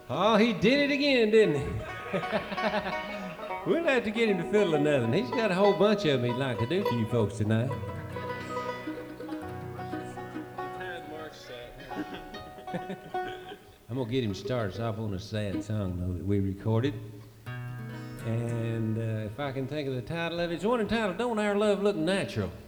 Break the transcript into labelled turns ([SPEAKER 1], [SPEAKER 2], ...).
[SPEAKER 1] Oh, he did it again, didn't he? We'll have to get him to fiddle another one. He's got a whole bunch of them he'd like to do for you folks tonight. I'm gonna get him started off on a sad song though that we recorded. And if I can think of the title of it, it's one entitled "Don't Our Love Look Natural?"